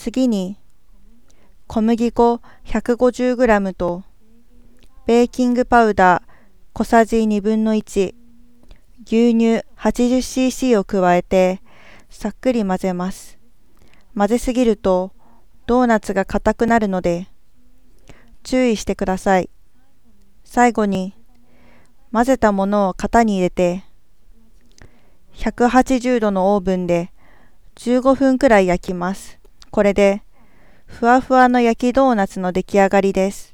次に、小麦粉 150g と、ベーキングパウダー小さじ1/2、牛乳 80cc を加えて、さっくり混ぜます。混ぜすぎると、ドーナツが硬くなるので、注意してください。最後に、混ぜたものを型に入れて、180度のオーブンで15分くらい焼きます。これで、ふわふわの焼きドーナツの出来上がりです。